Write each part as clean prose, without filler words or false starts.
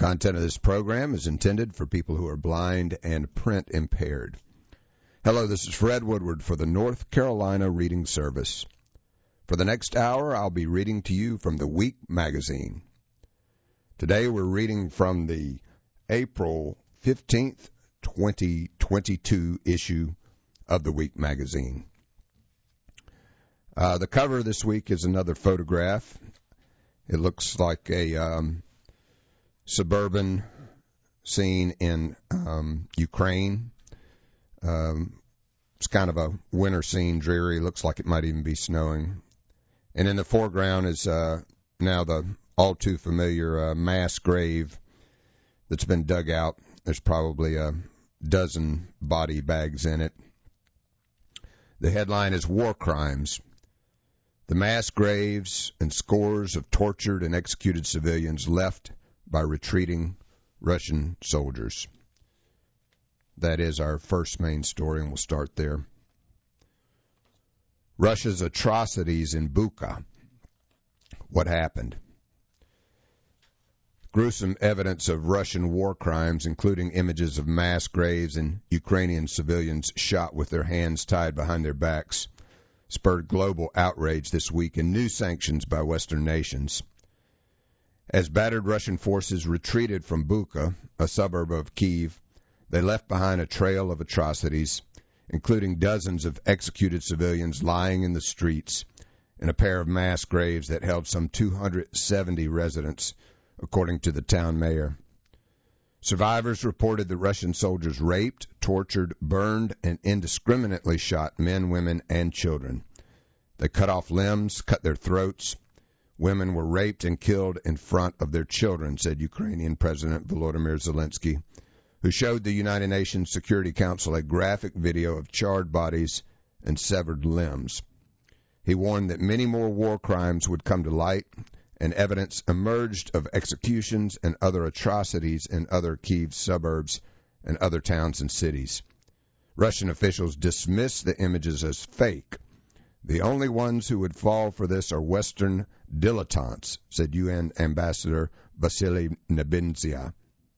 Content of this program is intended for people who are blind and print impaired. Hello, this is Fred Woodward for the North Carolina Reading Service. For the next hour, I'll be reading to you from the Week magazine. Today we're reading from the April 15th, 2022 issue of the Week magazine. The cover this week is another photograph. It looks like a suburban scene in Ukraine. It's kind of a winter scene, dreary. Looks like it might even be snowing. And in the foreground is now the all too familiar mass grave that's been dug out. There's probably a dozen body bags in it. The headline is War Crimes. The mass graves and scores of tortured and executed civilians left by retreating Russian soldiers. That is our first main story, and we'll start there. Russia's atrocities in Bucha. What happened? Gruesome evidence of Russian war crimes, including images of mass graves and Ukrainian civilians shot with their hands tied behind their backs, spurred global outrage this week and new sanctions by Western nations. As battered Russian forces retreated from Bucha, a suburb of Kyiv, they left behind a trail of atrocities, including dozens of executed civilians lying in the streets and a pair of mass graves that held some 270 residents, according to the town mayor. Survivors reported that Russian soldiers raped, tortured, burned, and indiscriminately shot men, women, and children. They cut off limbs, cut their throats. Women were raped and killed in front of their children, said Ukrainian President Volodymyr Zelensky, who showed the United Nations Security Council a graphic video of charred bodies and severed limbs. He warned that many more war crimes would come to light, and evidence emerged of executions and other atrocities in other Kyiv suburbs and other towns and cities. Russian officials dismissed the images as fake. The only ones who would fall for this are Western dilettantes, said UN Ambassador Vasily Nebenzia.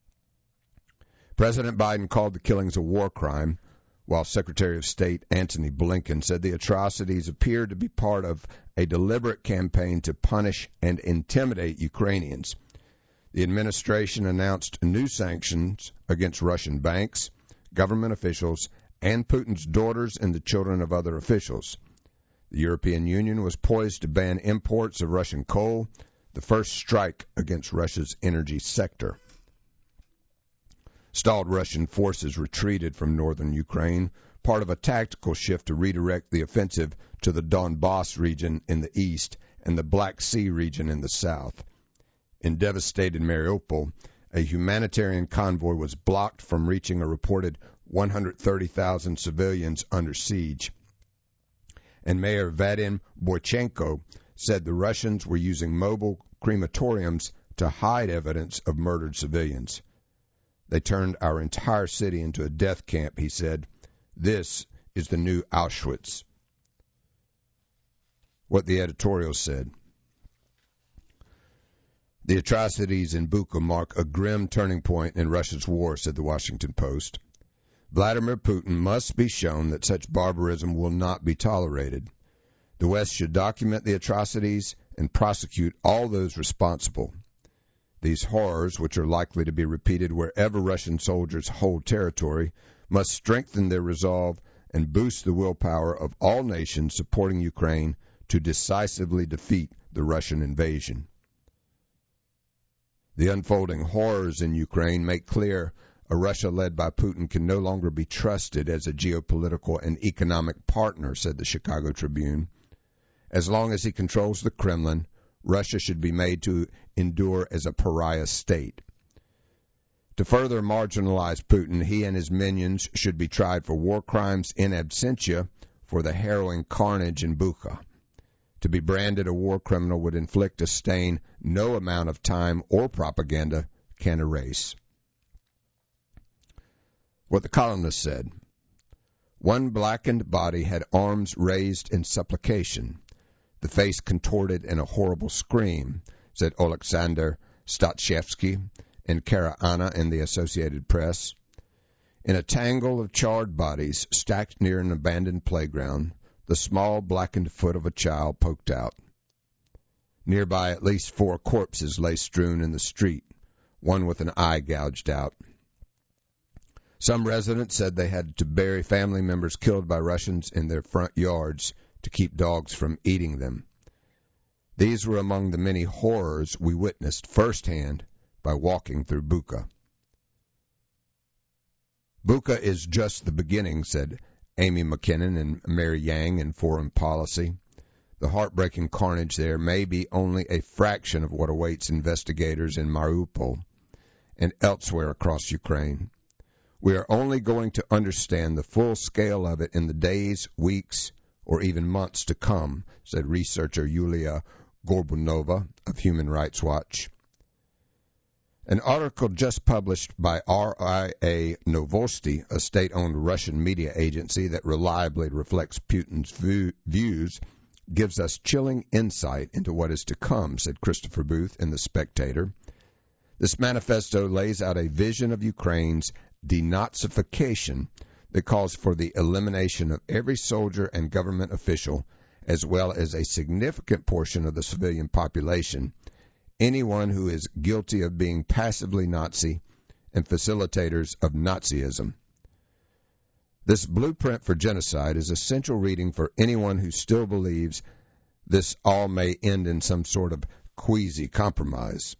President Biden called the killings a war crime, while Secretary of State Antony Blinken said the atrocities appeared to be part of a deliberate campaign to punish and intimidate Ukrainians. The administration announced new sanctions against Russian banks, government officials, and Putin's daughters and the children of other officials. The European Union was poised to ban imports of Russian coal, the first strike against Russia's energy sector. Stalled Russian forces retreated from northern Ukraine, part of a tactical shift to redirect the offensive to the Donbass region in the east and the Black Sea region in the south. In devastated Mariupol, a humanitarian convoy was blocked from reaching a reported 130,000 civilians under siege. And Mayor Vadim Boychenko said the Russians were using mobile crematoriums to hide evidence of murdered civilians. They turned our entire city into a death camp, he said. This is the new Auschwitz. What the editorial said. The atrocities in Bucha mark a grim turning point in Russia's war, said the Washington Post. Vladimir Putin must be shown that such barbarism will not be tolerated. The West should document the atrocities and prosecute all those responsible. These horrors, which are likely to be repeated wherever Russian soldiers hold territory, must strengthen their resolve and boost the willpower of all nations supporting Ukraine to decisively defeat the Russian invasion. The unfolding horrors in Ukraine make clear a Russia led by Putin can no longer be trusted as a geopolitical and economic partner, said the Chicago Tribune. As long as he controls the Kremlin, Russia should be made to endure as a pariah state. To further marginalize Putin, he and his minions should be tried for war crimes in absentia for the harrowing carnage in Bucha. To be branded a war criminal would inflict a stain no amount of time or propaganda can erase. What the columnist said. One blackened body had arms raised in supplication, the face contorted in a horrible scream, said Oleksandr Statshevsky, in Kara Anna and the Associated Press. In a tangle of charred bodies stacked near an abandoned playground, the small blackened foot of a child poked out. Nearby, at least 4 corpses lay strewn in the street, one with an eye gouged out. Some residents said they had to bury family members killed by Russians in their front yards to keep dogs from eating them. These were among the many horrors we witnessed firsthand by walking through Bucha. Bucha is just the beginning, said Amy McKinnon and Mary Yang in Foreign Policy. The heartbreaking carnage there may be only a fraction of what awaits investigators in Mariupol and elsewhere across Ukraine. We are only going to understand the full scale of it in the days, weeks, or even months to come, said researcher Yulia Gorbunova of Human Rights Watch. An article just published by RIA Novosti, a state-owned Russian media agency that reliably reflects Putin's views, gives us chilling insight into what is to come, said Christopher Booth in The Spectator. This manifesto lays out a vision of Ukraine's denazification that calls for the elimination of every soldier and government official, as well as a significant portion of the civilian population, anyone who is guilty of being passively Nazi and facilitators of Nazism. This blueprint for genocide is essential reading for anyone who still believes this all may end in some sort of quasi-compromise.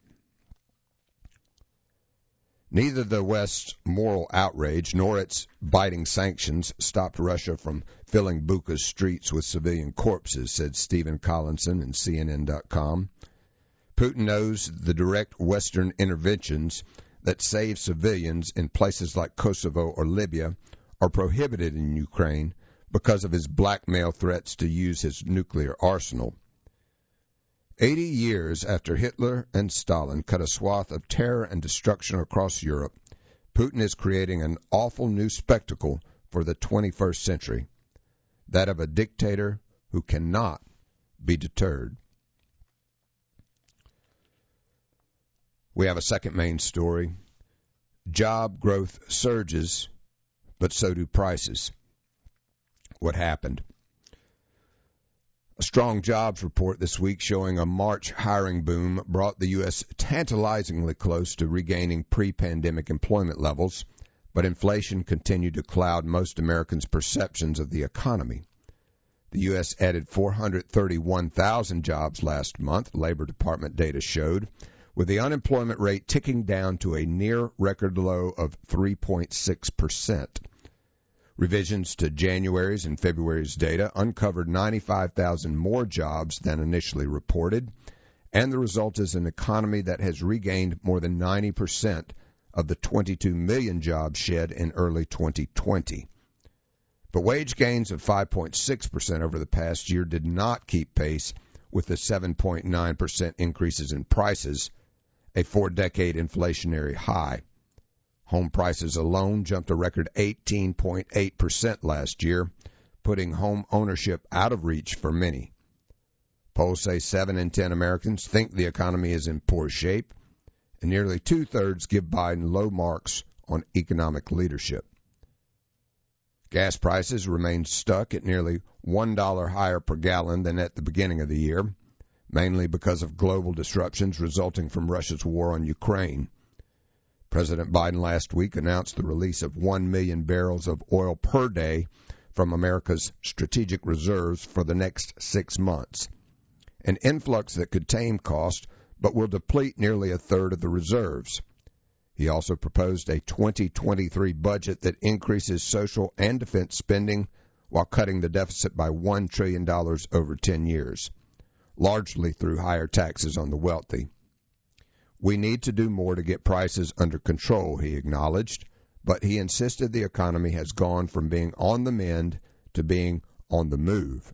Neither the West's moral outrage nor its biting sanctions stopped Russia from filling Bucha's streets with civilian corpses, said Stephen Collinson in CNN.com. Putin knows the direct Western interventions that save civilians in places like Kosovo or Libya are prohibited in Ukraine because of his blackmail threats to use his nuclear arsenal. 80 years after Hitler and Stalin cut a swath of terror and destruction across Europe, Putin is creating an awful new spectacle for the 21st century, that of a dictator who cannot be deterred. We have a second main story. Job growth surges, but so do prices. What happened? A strong jobs report this week showing a March hiring boom brought the U.S. tantalizingly close to regaining pre-pandemic employment levels, but inflation continued to cloud most Americans' perceptions of the economy. The U.S. added 431,000 jobs last month, Labor Department data showed, with the unemployment rate ticking down to a near record low of 3.6%. Revisions to January's and February's data uncovered 95,000 more jobs than initially reported, and the result is an economy that has regained more than 90% of the 22 million jobs shed in early 2020. But wage gains of 5.6% over the past year did not keep pace with the 7.9% increases in prices, a 4-decade inflationary high. Home prices alone jumped a record 18.8% last year, putting home ownership out of reach for many. Polls say 7 in 10 Americans think the economy is in poor shape, and nearly 2/3 give Biden low marks on economic leadership. Gas prices remain stuck at nearly $1 higher per gallon than at the beginning of the year, mainly because of global disruptions resulting from Russia's war on Ukraine. President Biden last week announced the release of 1 million barrels of oil per day from America's strategic reserves for the next 6 months, an influx that could tame cost but will deplete nearly a third of the reserves. He also proposed a 2023 budget that increases social and defense spending while cutting the deficit by $1 trillion over 10 years. Largely through higher taxes on the wealthy. We need to do more to get prices under control, he acknowledged, but he insisted the economy has gone from being on the mend to being on the move.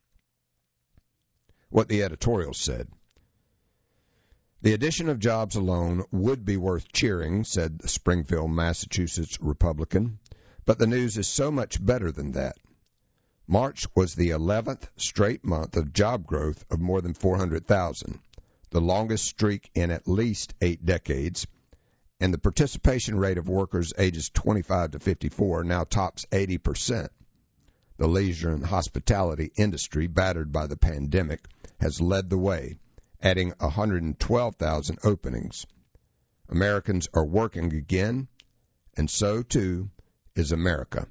What the editorial said. The addition of jobs alone would be worth cheering, said the Springfield, Massachusetts Republican, but the news is so much better than that. March was the 11th straight month of job growth of more than 400,000, the longest streak in at least 8 decades, and the participation rate of workers ages 25 to 54 now tops 80%. The leisure and hospitality industry, battered by the pandemic, has led the way, adding 112,000 openings. Americans are working again, and so, too, is America.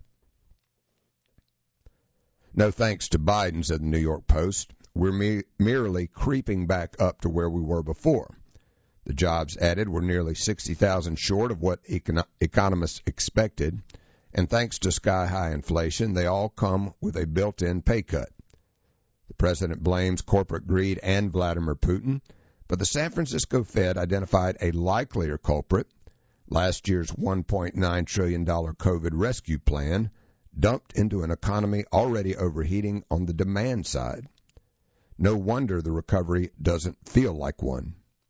No thanks to Biden, said the New York Post. We're merely creeping back up to where we were before. The jobs added were nearly 60,000 short of what economists expected, and thanks to sky-high inflation, they all come with a built-in pay cut. The president blames corporate greed and Vladimir Putin, but the San Francisco Fed identified a likelier culprit, last year's $1.9 trillion COVID rescue plan, dumped into an economy already overheating on the demand side. No wonder the recovery doesn't feel like one.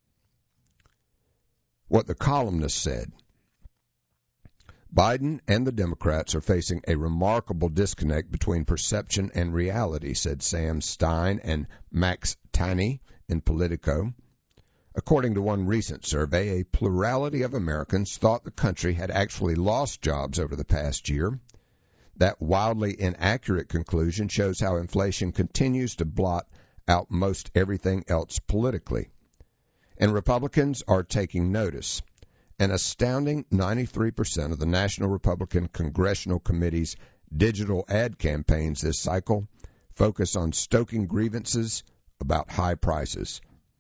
What the columnist said. Biden and the Democrats are facing a remarkable disconnect between perception and reality, said Sam Stein and Max Tanney in Politico. According to one recent survey, a plurality of Americans thought the country had actually lost jobs over the past year. That wildly inaccurate conclusion shows how inflation continues to blot out most everything else politically. And Republicans are taking notice. An astounding 93% of the National Republican Congressional Committee's digital ad campaigns this cycle focus on stoking grievances about high prices.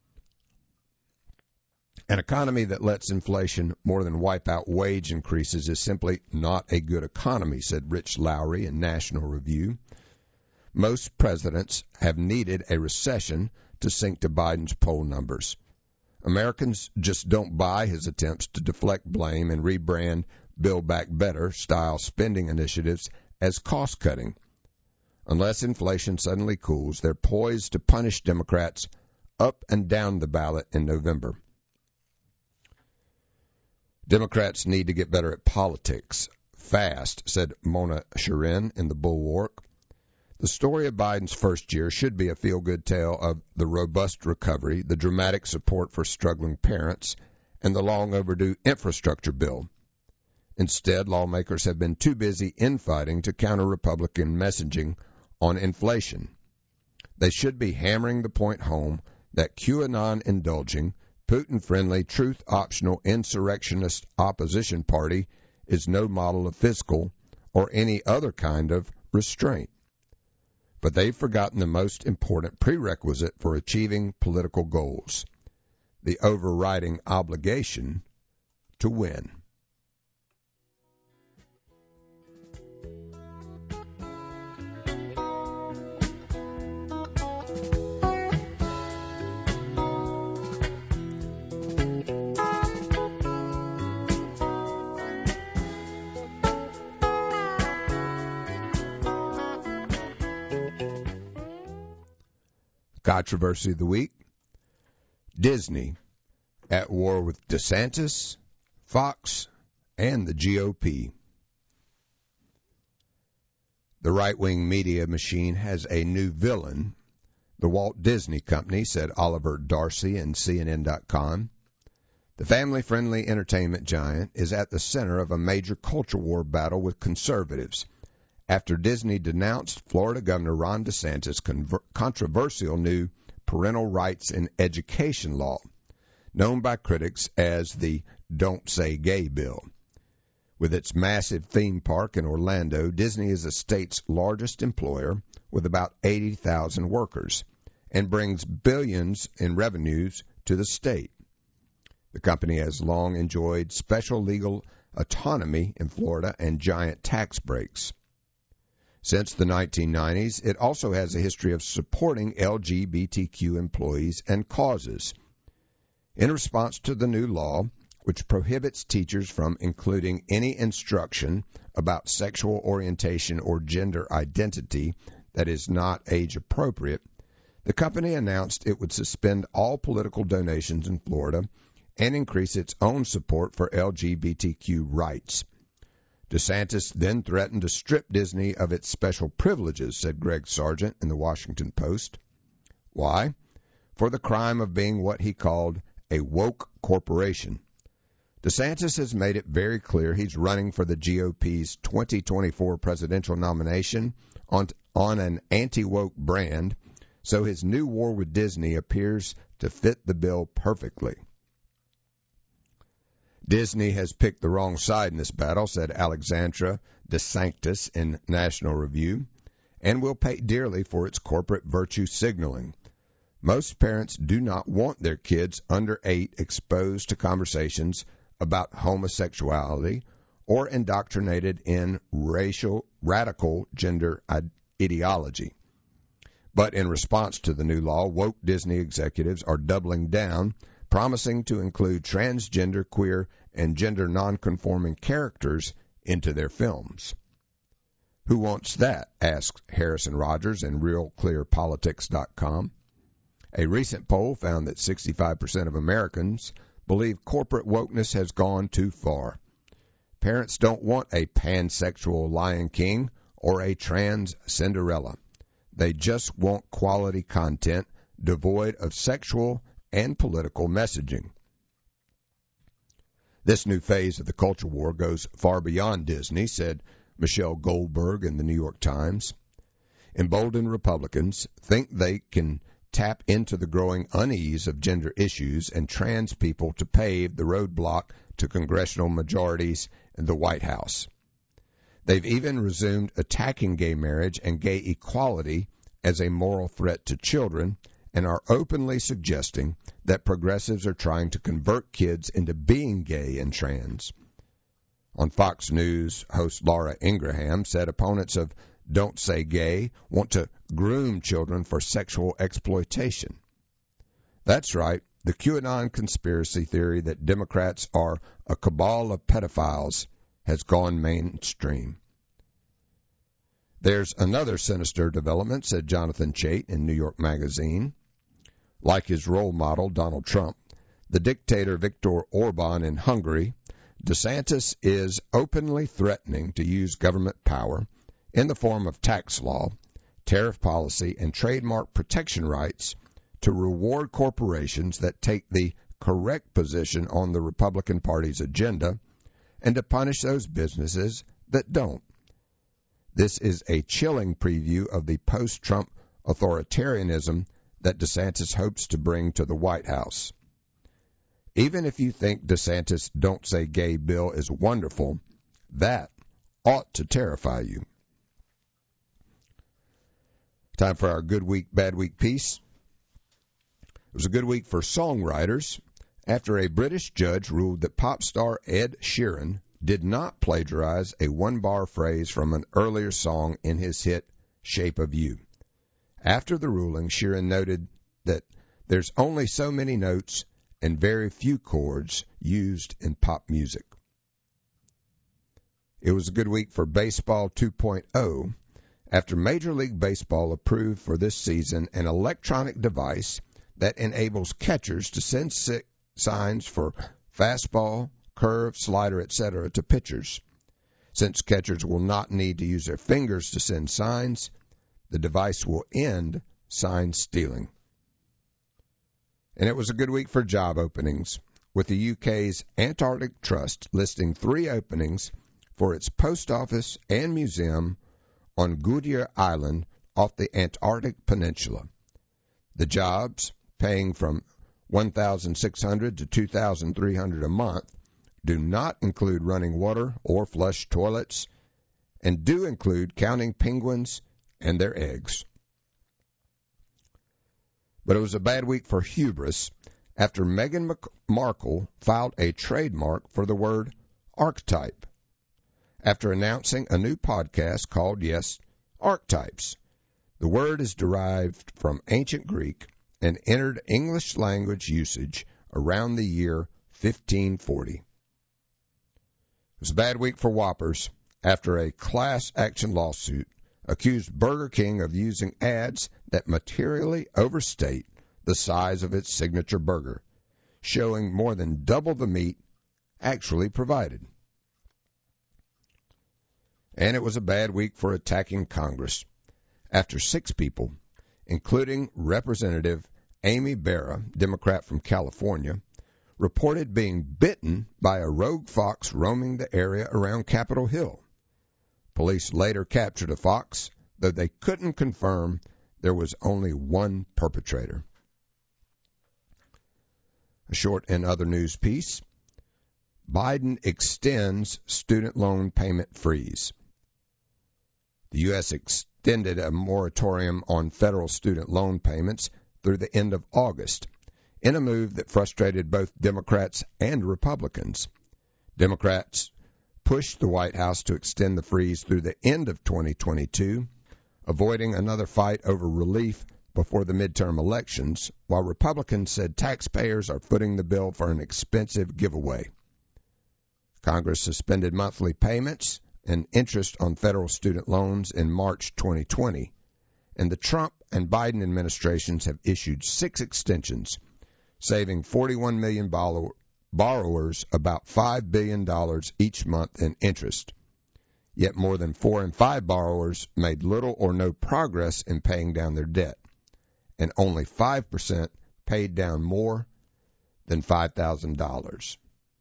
An economy that lets inflation more than wipe out wage increases is simply not a good economy, said Rich Lowry in National Review. Most presidents have needed a recession to sink to Biden's poll numbers. Americans just don't buy his attempts to deflect blame and rebrand Build Back Better style spending initiatives as cost-cutting. Unless inflation suddenly cools, they're poised to punish Democrats up and down the ballot in November. Democrats need to get better at politics, fast, said Mona Charen in The Bulwark. The story of Biden's first year should be a feel-good tale of the robust recovery, the dramatic support for struggling parents, and the long-overdue infrastructure bill. Instead, lawmakers have been too busy infighting to counter Republican messaging on inflation. They should be hammering the point home that QAnon-indulging, Putin-friendly, truth-optional, insurrectionist opposition party is no model of fiscal or any other kind of restraint. But they've forgotten the most important prerequisite for achieving political goals, the overriding obligation to win. Controversy of the week. Disney at war with DeSantis, Fox, and the GOP. The right-wing media machine has a new villain, the Walt Disney Company, said Oliver Darcy in CNN.com. The family-friendly entertainment giant is at the center of a major culture war battle with conservatives after Disney denounced Florida Governor Ron DeSantis' controversial new parental rights in education law, known by critics as the Don't Say Gay bill. With its massive theme park in Orlando, Disney is the state's largest employer with about 80,000 workers and brings billions in revenues to the state. The company has long enjoyed special legal autonomy in Florida and giant tax breaks. Since the 1990s, it also has a history of supporting LGBTQ employees and causes. In response to the new law, which prohibits teachers from including any instruction about sexual orientation or gender identity that is not age-appropriate, the company announced it would suspend all political donations in Florida and increase its own support for LGBTQ rights. DeSantis then threatened to strip Disney of its special privileges, said Greg Sargent in the Washington Post. Why? For the crime of being what he called a woke corporation. DeSantis has made it very clear he's running for the GOP's 2024 presidential nomination on an anti-woke brand, so his new war with Disney appears to fit the bill perfectly. Disney has picked the wrong side in this battle, said Alexandra DeSanctis in National Review, and will pay dearly for its corporate virtue signaling. Most parents do not want their kids under 8 exposed to conversations about homosexuality or indoctrinated in radical gender ideology. But in response to the new law, woke Disney executives are doubling down, promising to include transgender, queer, and gender nonconforming characters into their films. Who wants that? Asked Harrison Rogers in RealClearPolitics.com. A recent poll found that 65% of Americans believe corporate wokeness has gone too far. Parents don't want a pansexual Lion King or a trans Cinderella. They just want quality content devoid of sexual and political messaging. This new phase of the culture war goes far beyond Disney, said Michelle Goldberg in the New York Times. Emboldened Republicans think they can tap into the growing unease of gender issues and trans people to pave the roadblock to congressional majorities in the White House. They've even resumed attacking gay marriage and gay equality as a moral threat to children and are openly suggesting that progressives are trying to convert kids into being gay and trans. On Fox News, host Laura Ingraham said opponents of Don't Say Gay want to groom children for sexual exploitation. That's right, the QAnon conspiracy theory that Democrats are a cabal of pedophiles has gone mainstream. There's another sinister development, said Jonathan Chait in New York Magazine. Like his role model, Donald Trump, the dictator Viktor Orban in Hungary, DeSantis is openly threatening to use government power in the form of tax law, tariff policy, and trademark protection rights to reward corporations that take the correct position on the Republican Party's agenda and to punish those businesses that don't. This is a chilling preview of the post-Trump authoritarianism that DeSantis hopes to bring to the White House. Even if you think DeSantis' Don't Say Gay bill is wonderful, that ought to terrify you. Time for our Good Week, Bad Week piece. It was a good week for songwriters after a British judge ruled that pop star Ed Sheeran did not plagiarize a one-bar phrase from an earlier song in his hit Shape of You. After the ruling, Sheeran noted that there's only so many notes and very few chords used in pop music. It was a good week for Baseball 2.0 after Major League Baseball approved for this season an electronic device that enables catchers to send signs for fastball, curve, slider, etc. to pitchers. Since catchers will not need to use their fingers to send signs, the device will end sign stealing. And it was a good week for job openings, with the UK's Antarctic Trust listing 3 openings for its post office and museum on Goodyear Island off the Antarctic Peninsula. The jobs, paying from $1,600 to $2,300 a month, do not include running water or flush toilets, and do include counting penguins and their eggs. But it was a bad week for hubris after Meghan Markle filed a trademark for the word archetype after announcing a new podcast called, yes, Archetypes. The word is derived from ancient Greek and entered English language usage around the year 1540. It was a bad week for Whoppers after a class action lawsuit accused Burger King of using ads that materially overstate the size of its signature burger, showing more than double the meat actually provided. And it was a bad week for attacking Congress after 6 people, including Representative Amy Barra, Democrat from California, reported being bitten by a rogue fox roaming the area around Capitol Hill. Police later captured a fox, though they couldn't confirm there was only one perpetrator. A short and other news piece. Biden extends student loan payment freeze. The U.S. extended a moratorium on federal student loan payments through the end of August, in a move that frustrated both Democrats and Republicans. Democrats pushed the White House to extend the freeze through the end of 2022, avoiding another fight over relief before the midterm elections, while Republicans said taxpayers are footing the bill for an expensive giveaway. Congress suspended monthly payments and interest on federal student loans in March 2020, and the Trump and Biden administrations have issued 6 extensions, saving 41 million borrowers about $5 billion each month in interest. Yet more than 4 in 5 borrowers made little or no progress in paying down their debt, and only 5% paid down more than $5,000.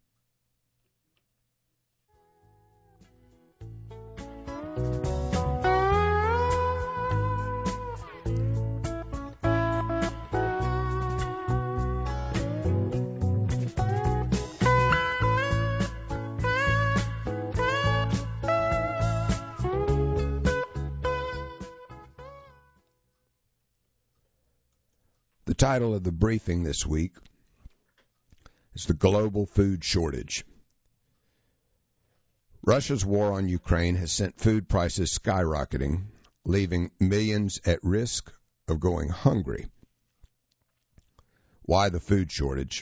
The title of the briefing this week is The Global Food Shortage. Russia's war on Ukraine has sent food prices skyrocketing, leaving millions at risk of going hungry. Why the food shortage?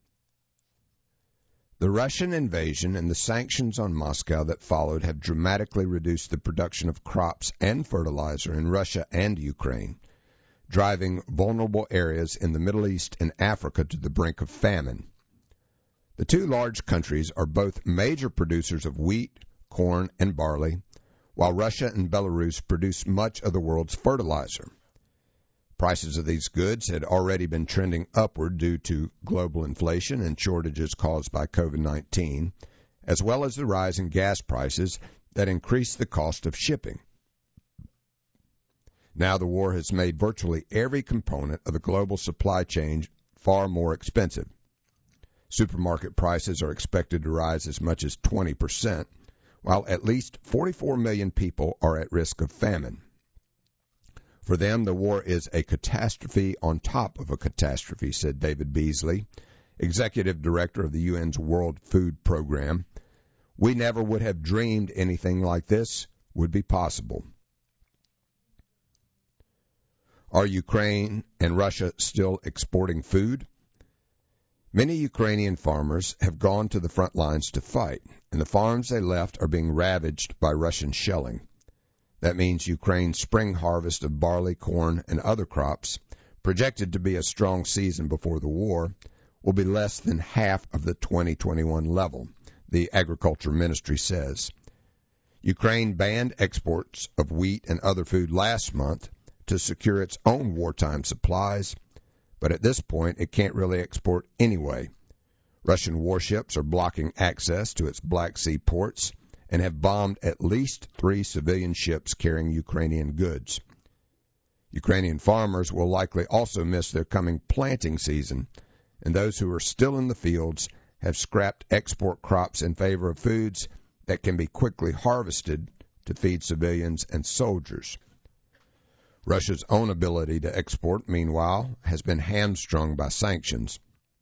The Russian invasion and the sanctions on Moscow that followed have dramatically reduced the production of crops and fertilizer in Russia and Ukraine, driving vulnerable areas in the Middle East and Africa to the brink of famine. The two large countries are both major producers of wheat, corn, and barley, while Russia and Belarus produce much of the world's fertilizer. Prices of these goods had already been trending upward due to global inflation and shortages caused by COVID-19, as well as the rise in gas prices that increased the cost of shipping. Now the war has made virtually every component of the global supply chain far more expensive. Supermarket prices are expected to rise as much as 20%, while at least 44 million people are at risk of famine. For them, the war is a catastrophe on top of a catastrophe, said David Beasley, executive director of the UN's World Food Program. We never would have dreamed anything like this would be possible. Are Ukraine and Russia still exporting food? Many Ukrainian farmers have gone to the front lines to fight, and the farms they left are being ravaged by Russian shelling. That means Ukraine's spring harvest of barley, corn, and other crops, projected to be a strong season before the war, will be less than half of the 2021 level, the Agriculture Ministry says. Ukraine banned exports of wheat and other food last month to secure its own wartime supplies, but at this point it can't really export anyway. Russian warships are blocking access to its Black Sea ports and have bombed at least 3 civilian ships carrying Ukrainian goods. Ukrainian farmers will likely also miss their coming planting season, and those who are still in the fields have scrapped export crops in favor of foods that can be quickly harvested to feed civilians and soldiers. Russia's own ability to export, meanwhile, has been hamstrung by sanctions.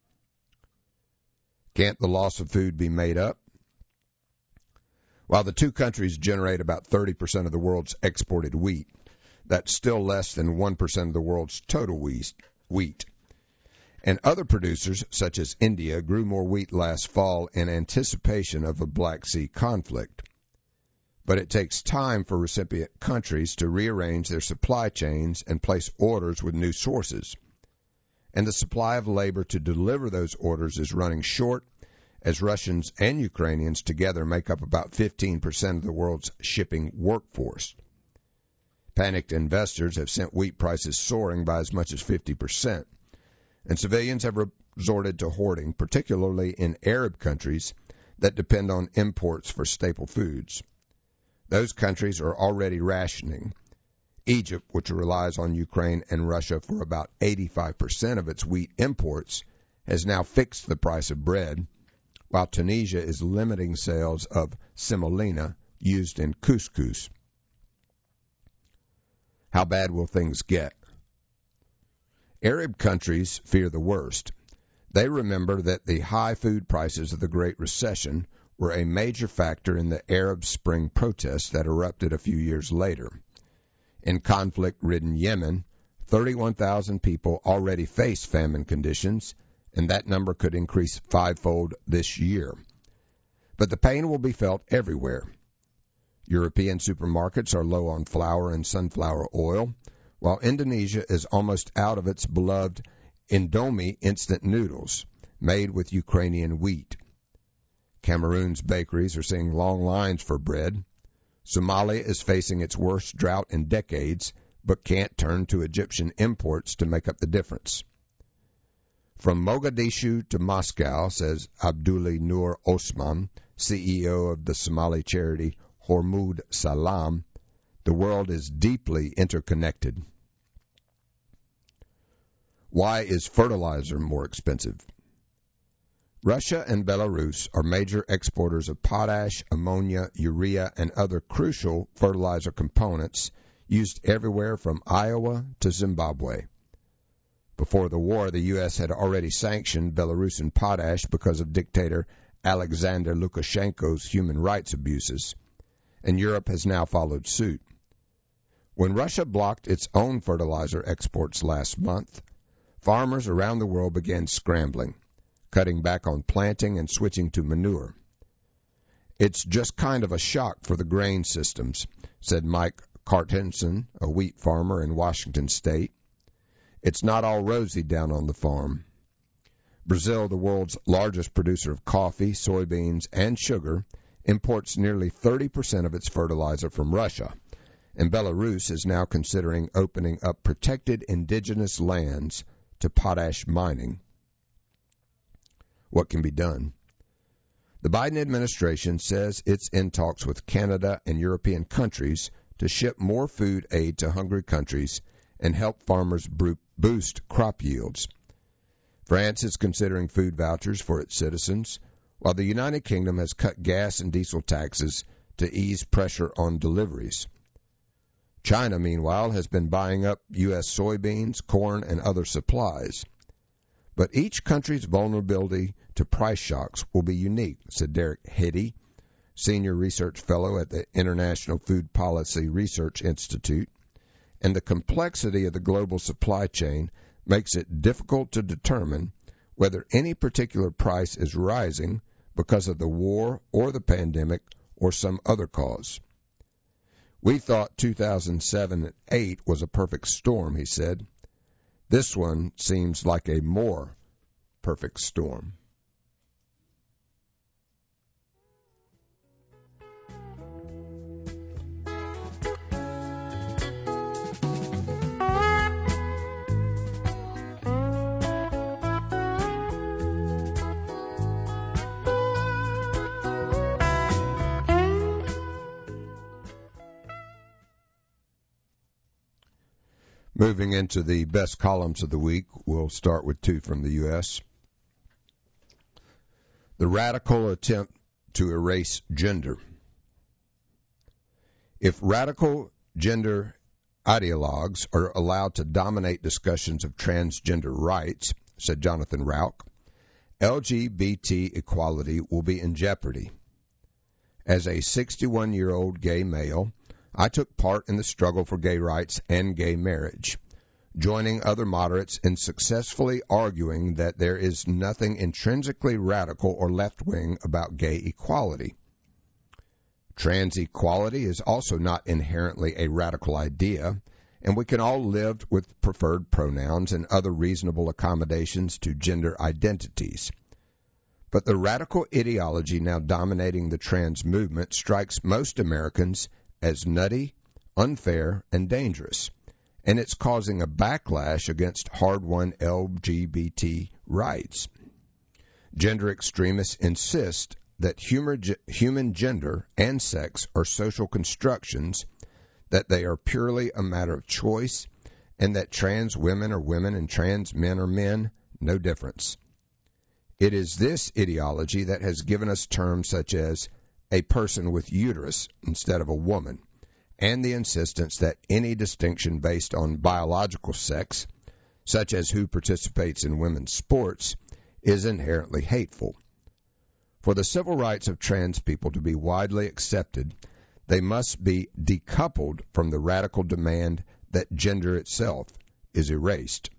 Can't the loss of food be made up? While the two countries generate about 30% of the world's exported wheat, that's still less than 1% of the world's total wheat. And other producers, such as India, grew more wheat last fall in anticipation of a Black Sea conflict. But it takes time for recipient countries to rearrange their supply chains and place orders with new sources. And the supply of labor to deliver those orders is running short, as Russians and Ukrainians together make up about 15% of the world's shipping workforce. Panicked investors have sent wheat prices soaring by as much as 50%. and civilians have resorted to hoarding, particularly in Arab countries that depend on imports for staple foods. Those countries are already rationing. Egypt, which relies on Ukraine and Russia for about 85% of its wheat imports, has now fixed the price of bread, while Tunisia is limiting sales of semolina used in couscous. How bad will things get? Arab countries fear the worst. They remember that the high food prices of the Great Recession were a major factor in the Arab Spring protests that erupted a few years later. In conflict-ridden Yemen, 31,000 people already face famine conditions, and that number could increase fivefold this year. But the pain will be felt everywhere. European supermarkets are low on flour and sunflower oil, while Indonesia is almost out of its beloved Indomie instant noodles, made with Ukrainian wheat. Cameroon's bakeries are seeing long lines for bread. Somalia is facing its worst drought in decades, but can't turn to Egyptian imports to make up the difference. From Mogadishu to Moscow, says Abdullah Nur Osman, CEO of the Somali charity Hormuz Salam, the world is deeply interconnected. Why is fertilizer more expensive? Russia and Belarus are major exporters of potash, ammonia, urea, and other crucial fertilizer components used everywhere from Iowa to Zimbabwe. Before the war, the U.S. had already sanctioned Belarusian potash because of dictator Alexander Lukashenko's human rights abuses, and Europe has now followed suit. When Russia blocked its own fertilizer exports last month, farmers around the world began scrambling, cutting back on planting and switching to manure. It's just kind of a shock for the grain systems, said Mike Cartensen, a wheat farmer in Washington State. It's not all rosy down on the farm. Brazil, the world's largest producer of coffee, soybeans, and sugar, imports nearly 30% of its fertilizer from Russia, and Belarus is now considering opening up protected indigenous lands to potash mining. What can be done? The Biden administration says it's in talks with Canada and European countries to ship more food aid to hungry countries and help farmers boost crop yields. France is considering food vouchers for its citizens, while the United Kingdom has cut gas and diesel taxes to ease pressure on deliveries. China, meanwhile, has been buying up U.S. soybeans, corn, and other supplies. But each country's vulnerability to price shocks will be unique, said Derek Hitty, Senior Research Fellow at the International Food Policy Research Institute, and the complexity of the global supply chain makes it difficult to determine whether any particular price is rising because of the war or the pandemic or some other cause. We thought 2007 and 2008 was a perfect storm, he said. This one seems like a more perfect storm. Moving into the best columns of the week, we'll start with two from the U.S. The radical attempt to erase gender. If radical gender ideologues are allowed to dominate discussions of transgender rights, said Jonathan Rauch, LGBT equality will be in jeopardy. As a 61-year-old gay male, I took part in the struggle for gay rights and gay marriage, joining other moderates in successfully arguing that there is nothing intrinsically radical or left-wing about gay equality. Trans equality is also not inherently a radical idea, and we can all live with preferred pronouns and other reasonable accommodations to gender identities. But the radical ideology now dominating the trans movement strikes most Americans as nutty, unfair, and dangerous, and it's causing a backlash against hard-won LGBT rights. Gender extremists insist that human gender and sex are social constructions, that they are purely a matter of choice, and that trans women are women and trans men are men, no difference. It is this ideology that has given us terms such as a person with uterus instead of a woman, and the insistence that any distinction based on biological sex, such as who participates in women's sports, is inherently hateful. For the civil rights of trans people to be widely accepted, they must be decoupled from the radical demand that gender itself is erased.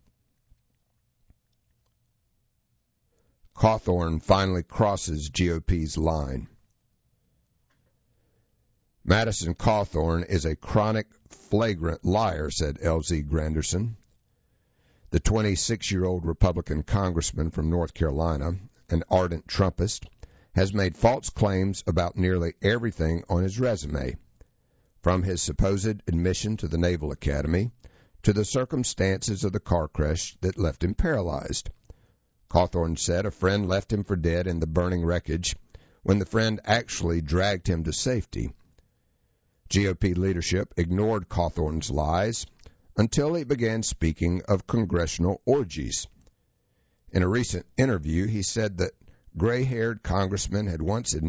Cawthorn finally crosses GOP's line. Madison Cawthorn is a chronic, flagrant liar, said L.Z. Granderson. The 26-year-old Republican congressman from North Carolina, an ardent Trumpist, has made false claims about nearly everything on his resume, from his supposed admission to the Naval Academy to the circumstances of the car crash that left him paralyzed. Cawthorn said a friend left him for dead in the burning wreckage when the friend actually dragged him to safety. GOP leadership ignored Cawthorn's lies until he began speaking of congressional orgies. In a recent interview, he said that gray-haired congressmen have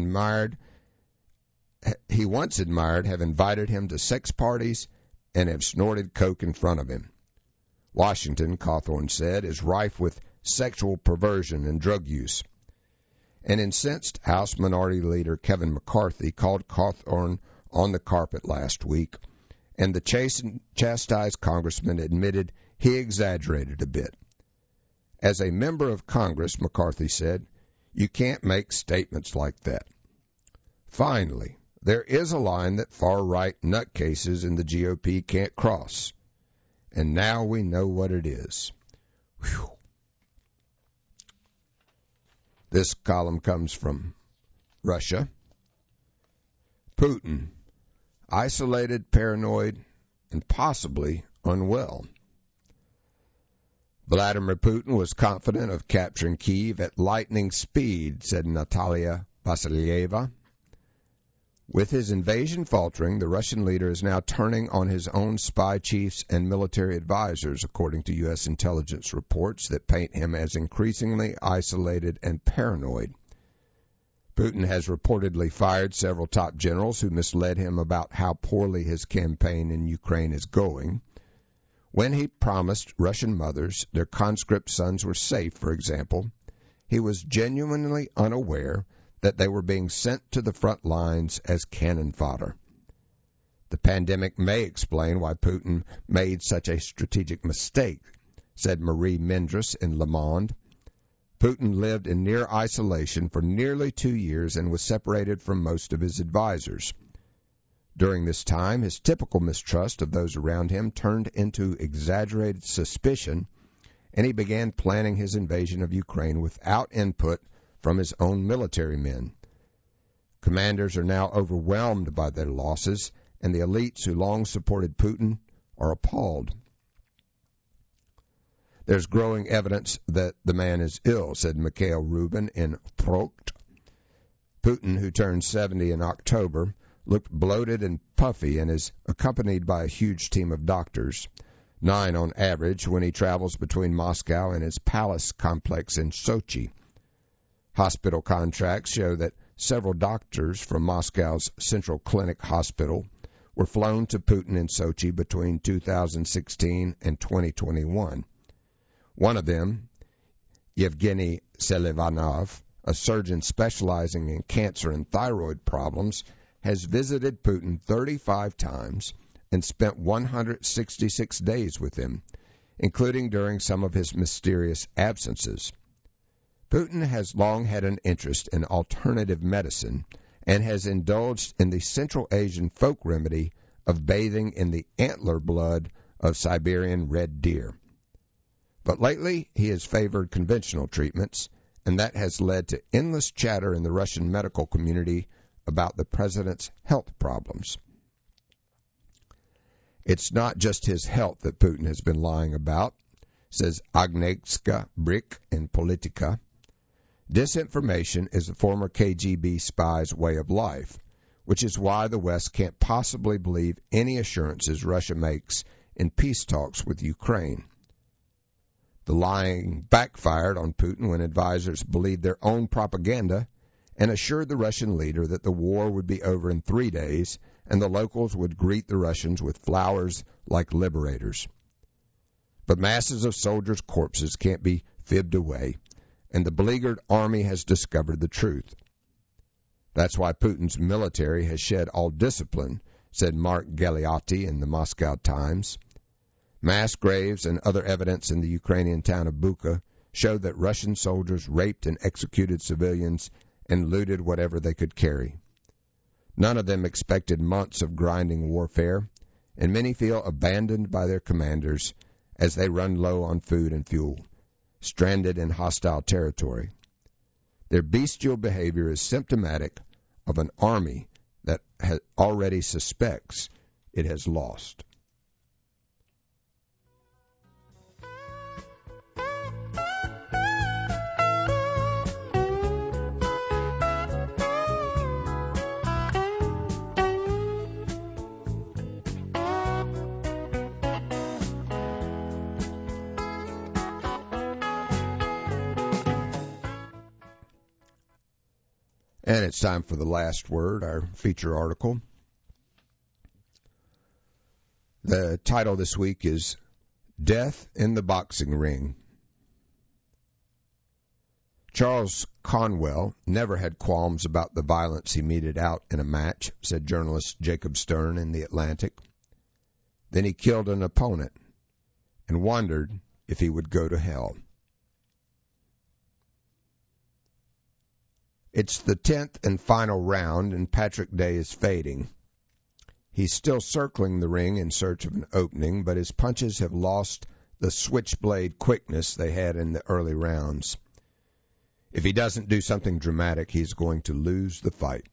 invited him to sex parties and have snorted coke in front of him. Washington, Cawthorn said, is rife with sexual perversion and drug use. An incensed House Minority Leader Kevin McCarthy called Cawthorn on the carpet last week, and the chastised congressman admitted he exaggerated a bit. As a member of Congress, McCarthy said, you can't make statements like that. Finally, there is a line that far-right nutcases in the GOP can't cross. And now we know what it is. Whew. This column comes from Russia. Putin, isolated, paranoid, and possibly unwell. Vladimir Putin was confident of capturing Kyiv at lightning speed, said Natalia Vasilyeva. With his invasion faltering, the Russian leader is now turning on his own spy chiefs and military advisors, according to U.S. intelligence reports that paint him as increasingly isolated and paranoid. Putin has reportedly fired several top generals who misled him about how poorly his campaign in Ukraine is going. When he promised Russian mothers their conscript sons were safe, for example, he was genuinely unaware that they were being sent to the front lines as cannon fodder. The pandemic may explain why Putin made such a strategic mistake, said Marie Mendres in Le Monde. Putin lived in near isolation for nearly 2 years and was separated from most of his advisors. During this time, his typical mistrust of those around him turned into exaggerated suspicion, and he began planning his invasion of Ukraine without input from his own military men. Commanders are now overwhelmed by their losses, and the elites who long supported Putin are appalled. There's growing evidence that the man is ill, said Mikhail Rubin in Prokt. Putin, who turned 70 in October, looked bloated and puffy and is accompanied by a huge team of doctors, 9 on average when he travels between Moscow and his palace complex in Sochi. Hospital contracts show that several doctors from Moscow's Central Clinic Hospital were flown to Putin in Sochi between 2016 and 2021. One of them, Yevgeny Selivanov, a surgeon specializing in cancer and thyroid problems, has visited Putin 35 times and spent 166 days with him, including during some of his mysterious absences. Putin has long had an interest in alternative medicine and has indulged in the Central Asian folk remedy of bathing in the antler blood of Siberian red deer. But lately he has favored conventional treatments, and that has led to endless chatter in the Russian medical community about the president's health problems. It's not just his health that Putin has been lying about, says Agnieszka Brick in Politica. Disinformation is the former KGB spy's way of life, which is why the West can't possibly believe any assurances Russia makes in peace talks with Ukraine. The lying backfired on Putin when advisers believed their own propaganda and assured the Russian leader that the war would be over in 3 days and the locals would greet the Russians with flowers like liberators. But masses of soldiers' corpses can't be fibbed away, and the beleaguered army has discovered the truth. That's why Putin's military has shed all discipline, said Mark Galeotti in the Moscow Times. Mass graves and other evidence in the Ukrainian town of Bucha showed that Russian soldiers raped and executed civilians and looted whatever they could carry. None of them expected months of grinding warfare, and many feel abandoned by their commanders as they run low on food and fuel, stranded in hostile territory. Their bestial behavior is symptomatic of an army that already suspects it has lost. And it's time for the last word, our feature article. The title this week is Death in the Boxing Ring. Charles Conwell never had qualms about the violence he meted out in a match, said journalist Jacob Stern in The Atlantic. Then he killed an opponent and wondered if he would go to hell. It's the 10th and final round, and Patrick Day is fading. He's still circling the ring in search of an opening, but his punches have lost the switchblade quickness they had in the early rounds. If he doesn't do something dramatic, he's going to lose the fight.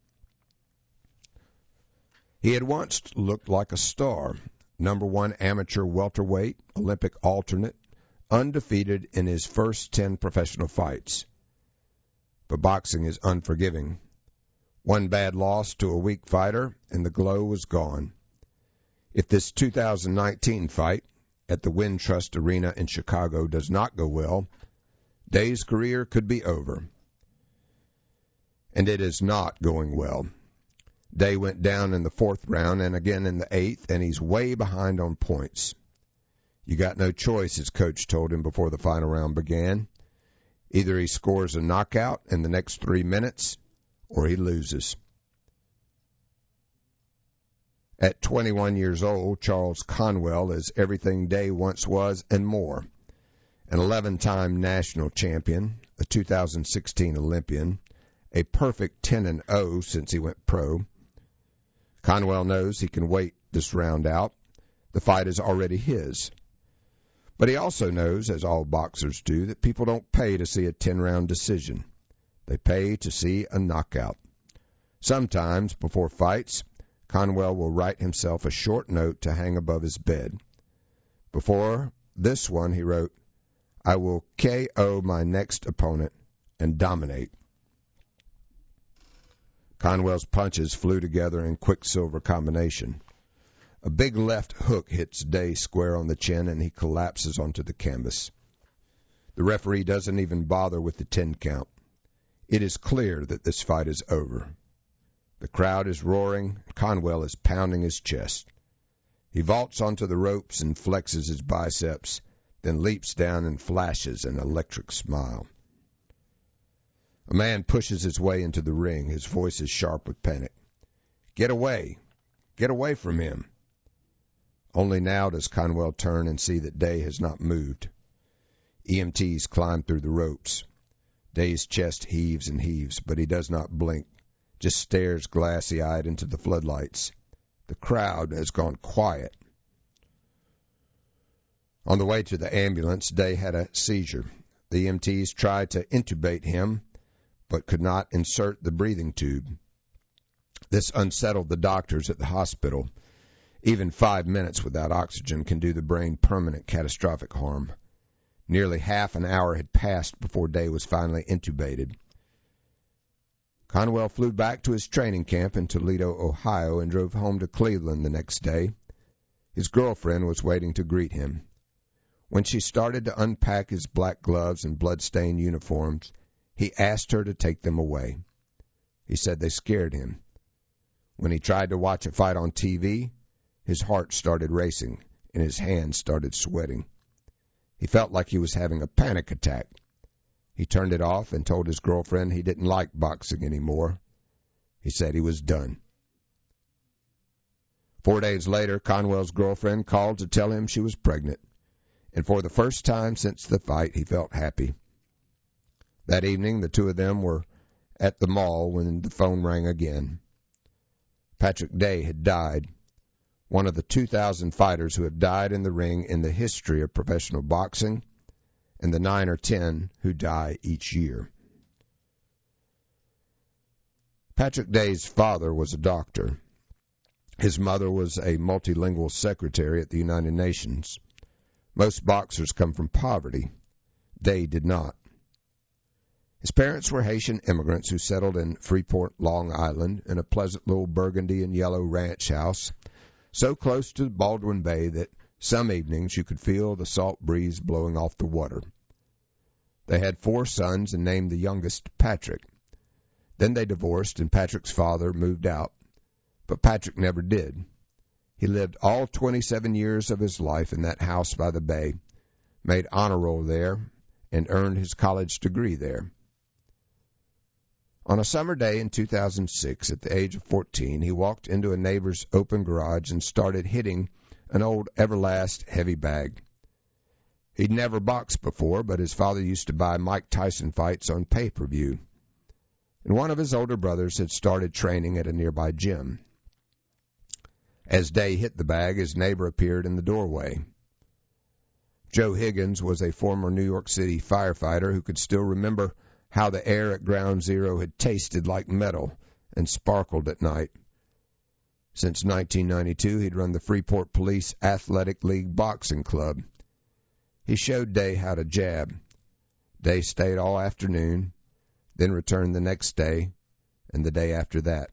He had once looked like a star, #1 amateur welterweight, Olympic alternate, undefeated in his first 10 professional fights. But boxing is unforgiving. One bad loss to a weak fighter, and the glow was gone. If this 2019 fight at the Wintrust Arena in Chicago does not go well, Day's career could be over. And it is not going well. Day went down in the 4th round and again in the 8th, and he's way behind on points. You got no choice, his coach told him before the final round began. Either he scores a knockout in the next 3 minutes, or he loses. At 21 years old, Charles Conwell is everything Day once was and more. An 11-time national champion, a 2016 Olympian, a perfect 10-0 since he went pro. Conwell knows he can wait this round out. The fight is already his. But he also knows, as all boxers do, that people don't pay to see a 10-round decision. They pay to see a knockout. Sometimes, before fights, Conwell will write himself a short note to hang above his bed. Before this one, he wrote, "I will KO my next opponent and dominate." Conwell's punches flew together in quicksilver combination. A big left hook hits Day square on the chin, and he collapses onto the canvas. The referee doesn't even bother with the 10 count. It is clear that this fight is over. The crowd is roaring. Conwell is pounding his chest. He vaults onto the ropes and flexes his biceps, then leaps down and flashes an electric smile. A man pushes his way into the ring. His voice is sharp with panic. "Get away! Get away from him!" Only now does Conwell turn and see that Day has not moved. EMTs climb through the ropes. Day's chest heaves and heaves, but he does not blink, just stares glassy-eyed into the floodlights. The crowd has gone quiet. On the way to the ambulance, Day had a seizure. The EMTs tried to intubate him, but could not insert the breathing tube. This unsettled the doctors at the hospital. Even 5 minutes without oxygen can do the brain permanent catastrophic harm. Nearly half an hour had passed before Day was finally intubated. Conwell flew back to his training camp in Toledo, Ohio, and drove home to Cleveland the next day. His girlfriend was waiting to greet him. When she started to unpack his black gloves and blood-stained uniforms, he asked her to take them away. He said they scared him. When he tried to watch a fight on TV, his heart started racing and his hands started sweating. He felt like he was having a panic attack. He turned it off and told his girlfriend he didn't like boxing anymore. He said he was done. 4 days later, Conwell's girlfriend called to tell him she was pregnant, and for the first time since the fight, he felt happy. That evening, the two of them were at the mall when the phone rang again. Patrick Day had died, one of the 2,000 fighters who have died in the ring in the history of professional boxing, and the 9 or 10 who die each year. Patrick Day's father was a doctor. His mother was a multilingual secretary at the United Nations. Most boxers come from poverty. Day did not. His parents were Haitian immigrants who settled in Freeport, Long Island, in a pleasant little burgundy and yellow ranch house, so close to Baldwin Bay that some evenings you could feel the salt breeze blowing off the water. They had 4 sons and named the youngest Patrick. Then they divorced and Patrick's father moved out. But Patrick never did. He lived all 27 years of his life in that house by the bay, made honor roll there, and earned his college degree there. On a summer day in 2006, at the age of 14, he walked into a neighbor's open garage and started hitting an old Everlast heavy bag. He'd never boxed before, but his father used to buy Mike Tyson fights on pay-per-view. And one of his older brothers had started training at a nearby gym. As Day hit the bag, his neighbor appeared in the doorway. Joe Higgins was a former New York City firefighter who could still remember how the air at Ground Zero had tasted like metal and sparkled at night. Since 1992, he'd run the Freeport Police Athletic League Boxing Club. He showed Day how to jab. Day stayed all afternoon, then returned the next day and the day after that.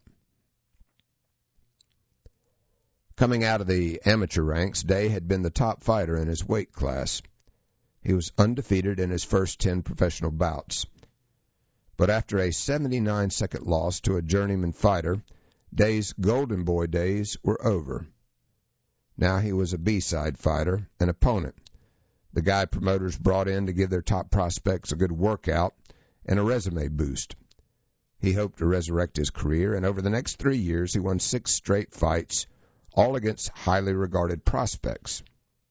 Coming out of the amateur ranks, Day had been the top fighter in his weight class. He was undefeated in his first 10 professional bouts. But after a 79-second loss to a journeyman fighter, Day's Golden Boy days were over. Now he was a B-side fighter, an opponent, the guy promoters brought in to give their top prospects a good workout and a resume boost. He hoped to resurrect his career, and over the next 3 years he won 6 straight fights, all against highly regarded prospects.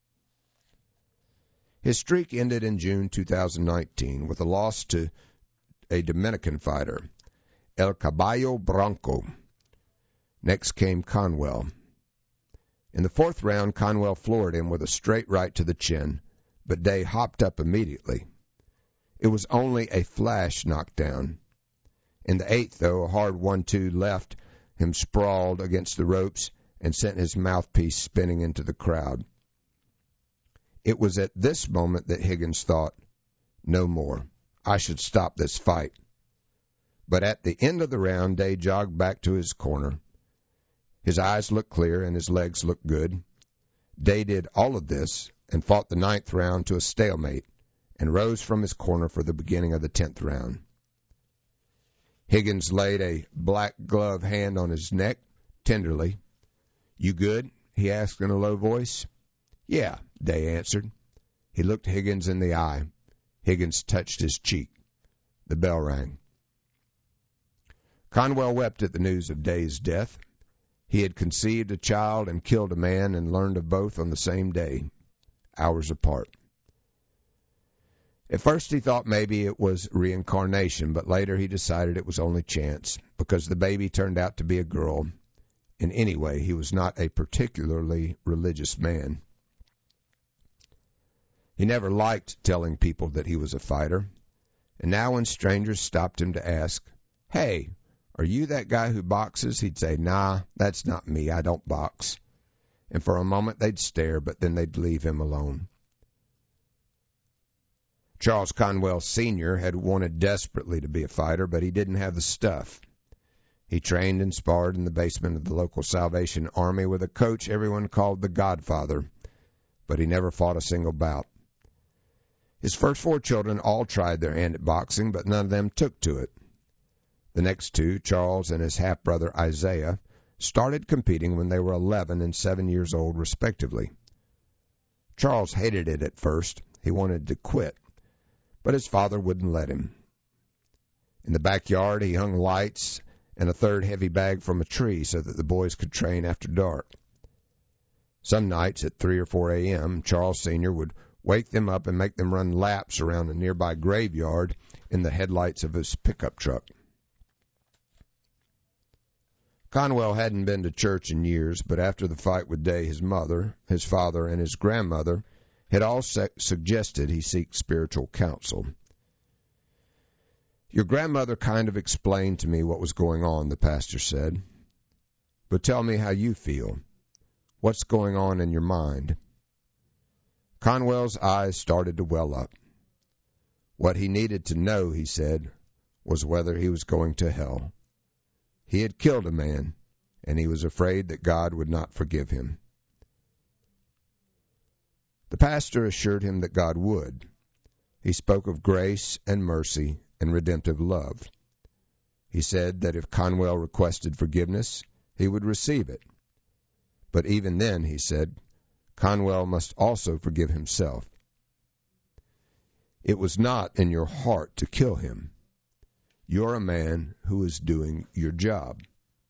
His streak ended in June 2019 with a loss to a Dominican fighter, El Caballo Bronco. Next came Conwell. In the 4th round, Conwell floored him with a straight right to the chin, but Day hopped up immediately. It was only a flash knockdown. In the 8th, though, a hard 1-2 left him sprawled against the ropes and sent his mouthpiece spinning into the crowd. It was at this moment that Higgins thought, no more. I should stop this fight. But at the end of the round, Day jogged back to his corner. His eyes looked clear and his legs looked good. Day did all of this and fought the 9th round to a stalemate and rose from his corner for the beginning of the 10th round. Higgins laid a black glove hand on his neck tenderly. You good? He asked in a low voice. Yeah, Day answered. He looked Higgins in the eye. Higgins touched his cheek. The bell rang. Conwell wept at the news of Day's death. He had conceived a child and killed a man and learned of both on the same day, hours apart. At first he thought maybe it was reincarnation, but later he decided it was only chance, because the baby turned out to be a girl. And anyway, he was not a particularly religious man. He never liked telling people that he was a fighter, and now when strangers stopped him to ask, Hey, are you that guy who boxes? He'd say, Nah, that's not me, I don't box. and for a moment they'd stare, but then they'd leave him alone. Charles Conwell Sr. had wanted desperately to be a fighter, but he didn't have the stuff. He trained and sparred in the basement of the local Salvation Army with a coach everyone called the Godfather, but he never fought a single bout. His first 4 children all tried their hand at boxing, but none of them took to it. The next 2, Charles and his half-brother Isaiah, started competing when they were 11 and 7 years old, respectively. Charles hated it at first. He wanted to quit, but his father wouldn't let him. In the backyard, he hung lights and a third heavy bag from a tree so that the boys could train after dark. Some nights at 3 or 4 a.m., Charles Sr. would wake them up and make them run laps around a nearby graveyard in the headlights of his pickup truck. Conwell hadn't been to church in years, but after the fight with Day, his mother, his father, and his grandmother had all suggested he seek spiritual counsel. "Your grandmother kind of explained to me what was going on," the pastor said. "But tell me how you feel. What's going on in your mind?" Conwell's eyes started to well up. What he needed to know, he said, was whether he was going to hell. He had killed a man, and he was afraid that God would not forgive him. The pastor assured him that God would. He spoke of grace and mercy and redemptive love. He said that if Conwell requested forgiveness, he would receive it. But even then, he said, Conwell must also forgive himself. It was not in your heart to kill him. You're a man who is doing your job.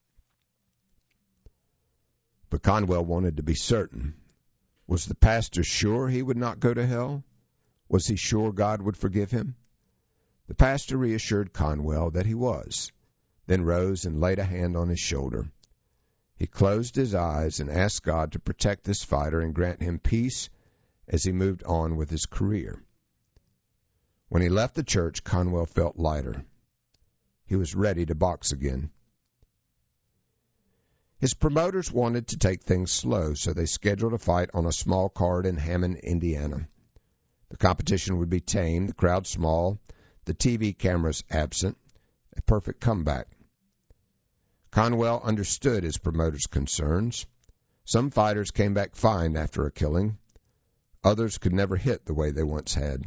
But Conwell wanted to be certain. Was the pastor sure he would not go to hell? Was he sure God would forgive him? The pastor reassured Conwell that he was, then rose and laid a hand on his shoulder. He closed his eyes and asked God to protect this fighter and grant him peace as he moved on with his career. When he left the church, Conwell felt lighter. He was ready to box again. His promoters wanted to take things slow, so they scheduled a fight on a small card in Hammond, Indiana. The competition would be tame, the crowd small, the TV cameras absent, a perfect comeback. Conwell understood his promoters' concerns. Some fighters came back fine after a killing. Others could never hit the way they once had.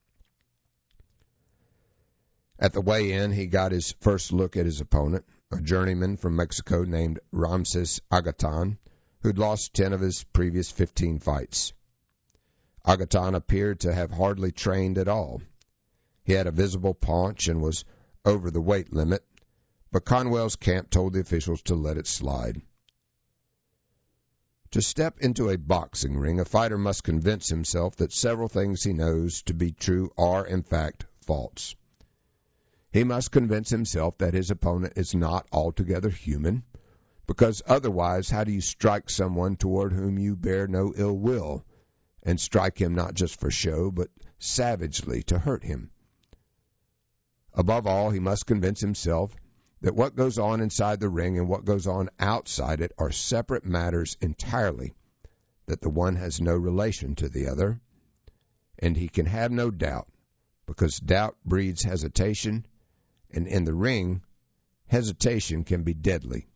At the weigh-in, he got his first look at his opponent, a journeyman from Mexico named Ramses Agatan, who'd lost 10 of his previous 15 fights. Agatan appeared to have hardly trained at all. He had a visible paunch and was over the weight limit, but Conwell's camp told the officials to let it slide. To step into a boxing ring, a fighter must convince himself that several things he knows to be true are, in fact, false. He must convince himself that his opponent is not altogether human, because otherwise how do you strike someone toward whom you bear no ill will, and strike him not just for show, but savagely to hurt him? Above all, he must convince himself that what goes on inside the ring and what goes on outside it are separate matters entirely, that the one has no relation to the other, and he can have no doubt, because doubt breeds hesitation, and in the ring, hesitation can be deadly.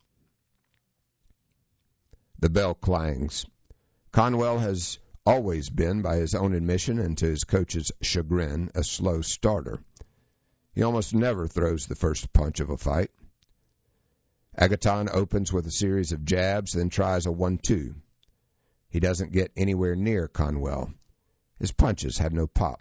The bell clangs. Conwell has always been, by his own admission and to his coach's chagrin, a slow starter. He almost never throws the first punch of a fight. Agatan opens with a series of jabs, then tries a 1-2. He doesn't get anywhere near Conwell. His punches have no pop.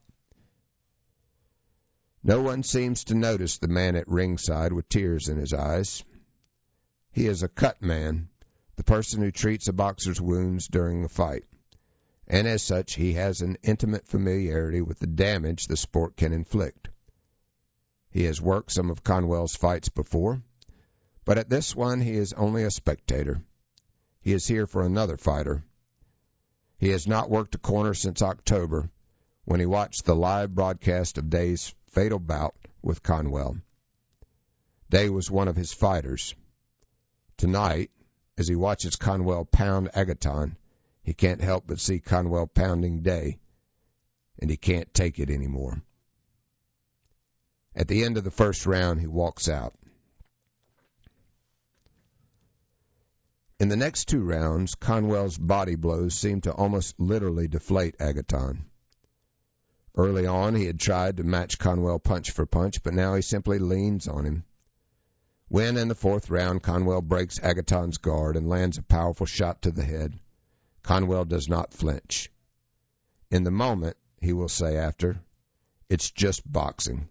No one seems to notice the man at ringside with tears in his eyes. He is a cut man, the person who treats a boxer's wounds during a fight. And as such, he has an intimate familiarity with the damage the sport can inflict. He has worked some of Conwell's fights before, but at this one he is only a spectator. He is here for another fighter. He has not worked a corner since October, when he watched the live broadcast of Day's fatal bout with Conwell. Day was one of his fighters. Tonight, as he watches Conwell pound Agatan, He can't help but see Conwell pounding Day, and he can't take it anymore. At the end of the first round, he walks out. In the next 2 rounds, Conwell's body blows seemed to almost literally deflate Agaton. Early on, he had tried to match Conwell punch for punch, but now he simply leans on him. When, in the 4th round, Conwell breaks Agaton's guard and lands a powerful shot to the head, Conwell does not flinch. In the moment, he will say after, "It's just boxing."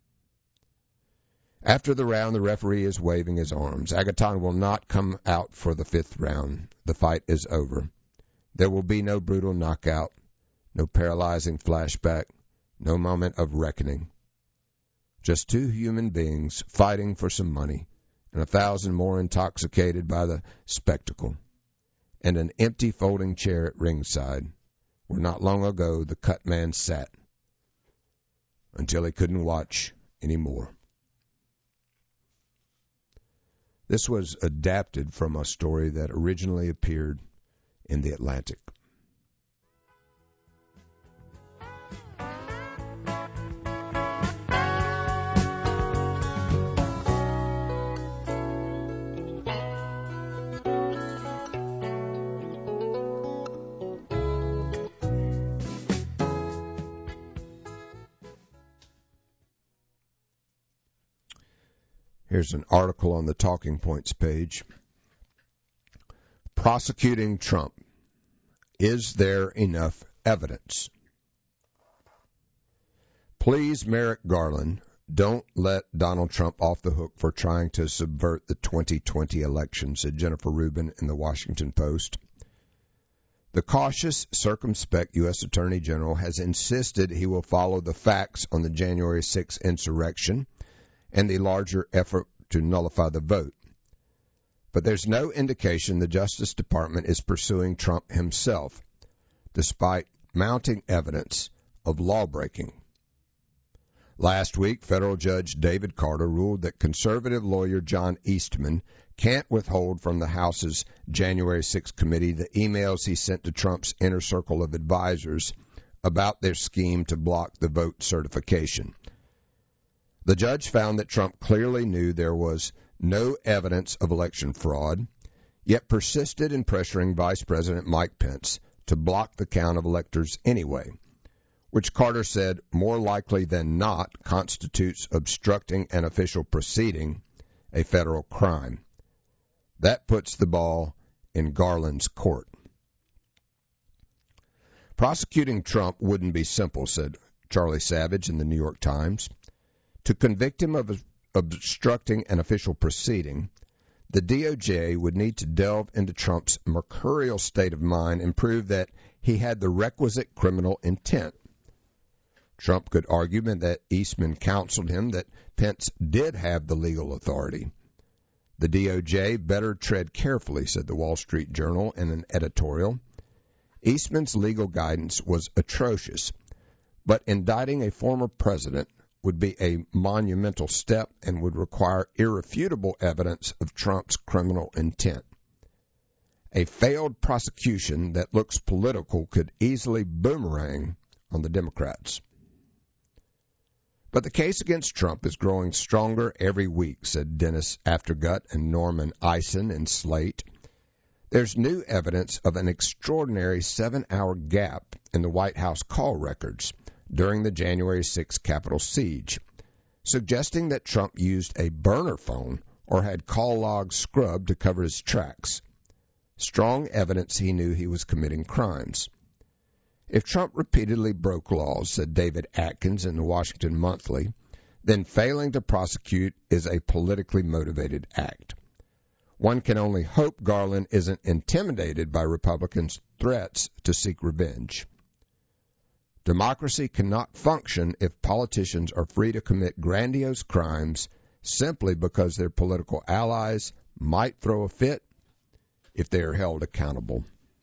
After the round, the referee is waving his arms. Agaton will not come out for the 5th round. The fight is over. There will be no brutal knockout, no paralyzing flashback, no moment of reckoning. Just 2 human beings fighting for some money, and 1,000 more intoxicated by the spectacle, and an empty folding chair at ringside, where not long ago the cut man sat, until he couldn't watch anymore. This was adapted from a story that originally appeared in The Atlantic. Here's an article on the Talking Points page. Prosecuting Trump. Is there enough evidence? Please, Merrick Garland, don't let Donald Trump off the hook for trying to subvert the 2020 election, said Jennifer Rubin in the Washington Post. The cautious, circumspect U.S. Attorney General has insisted he will follow the facts on the January 6th insurrection and the larger effort to nullify the vote. But there's no indication the Justice Department is pursuing Trump himself, despite mounting evidence of lawbreaking. Last week, federal Judge David Carter ruled that conservative lawyer John Eastman can't withhold from the House's January 6th committee the emails he sent to Trump's inner circle of advisors about their scheme to block the vote certification. The judge found that Trump clearly knew there was no evidence of election fraud, yet persisted in pressuring Vice President Mike Pence to block the count of electors anyway, which Carter said more likely than not constitutes obstructing an official proceeding, a federal crime. That puts the ball in Garland's court. Prosecuting Trump wouldn't be simple, said Charlie Savage in the New York Times. To convict him of obstructing an official proceeding, the DOJ would need to delve into Trump's mercurial state of mind and prove that he had the requisite criminal intent. Trump could argue that Eastman counseled him that Pence did have the legal authority. The DOJ better tread carefully, said the Wall Street Journal in an editorial. Eastman's legal guidance was atrocious, but indicting a former president would be a monumental step and would require irrefutable evidence of Trump's criminal intent. A failed prosecution that looks political could easily boomerang on the Democrats. But the case against Trump is growing stronger every week, said Dennis Aftergut and Norman Eisen in Slate. There's new evidence of an extraordinary 7-hour gap in the White House call records during the January 6th Capitol siege, suggesting that Trump used a burner phone or had call logs scrubbed to cover his tracks. Strong evidence he knew he was committing crimes. If Trump repeatedly broke laws, said David Atkins in the Washington Monthly, then failing to prosecute is a politically motivated act. One can only hope Garland isn't intimidated by Republicans' threats to seek revenge. Democracy cannot function if politicians are free to commit grandiose crimes simply because their political allies might throw a fit if they are held accountable.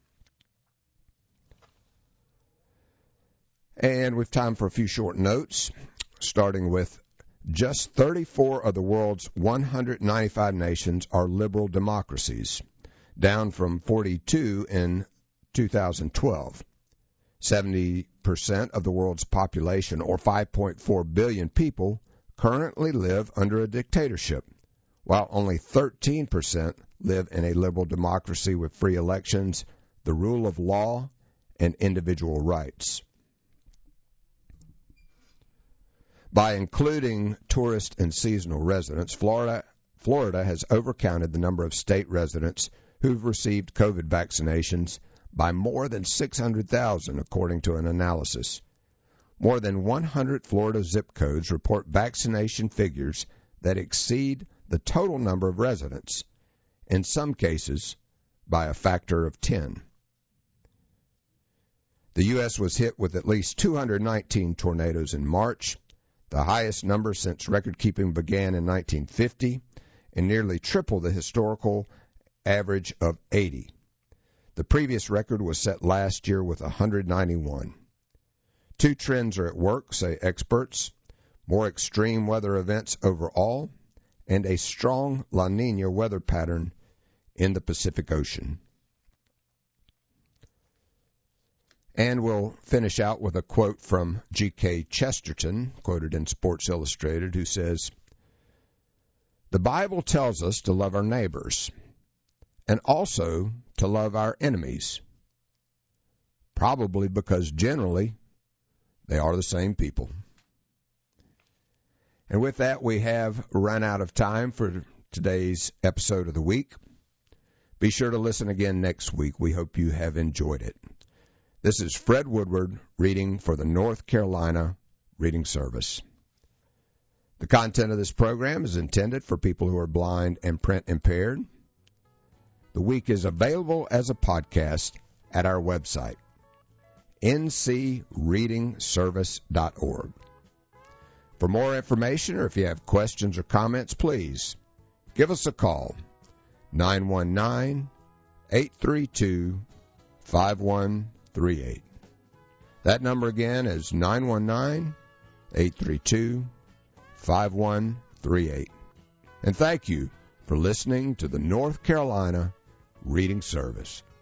And we've time for a few short notes, starting with just 34 of the world's 195 nations are liberal democracies, down from 42 in 2012. 70% of the world's population, or 5.4 billion people, currently live under a dictatorship, while only 13% live in a liberal democracy with free elections, the rule of law, and individual rights. By including tourist and seasonal residents, Florida has overcounted the number of state residents who've received COVID vaccinations by more than 600,000, according to an analysis. More than 100 Florida zip codes report vaccination figures that exceed the total number of residents, in some cases by a factor of 10. The U.S. was hit with at least 219 tornadoes in March, the highest number since record-keeping began in 1950, and nearly triple the historical average of 80. The previous record was set last year with 191. Two trends are at work, say experts: more extreme weather events overall, and a strong La Niña weather pattern in the Pacific Ocean. And we'll finish out with a quote from G.K. Chesterton, quoted in Sports Illustrated, who says, "The Bible tells us to love our neighbors and also to love our enemies, probably because generally they are the same people." And with that, we have run out of time for today's episode of the week. Be sure to listen again next week. We hope you have enjoyed it. This is Fred Woodward reading for the North Carolina Reading Service. The content of this program is intended for people who are blind and print impaired. The week is available as a podcast at our website, ncreadingservice.org. For more information, or if you have questions or comments, please give us a call, 919-832-5138. That number again is 919-832-5138. And thank you for listening to the North Carolina Reading Service.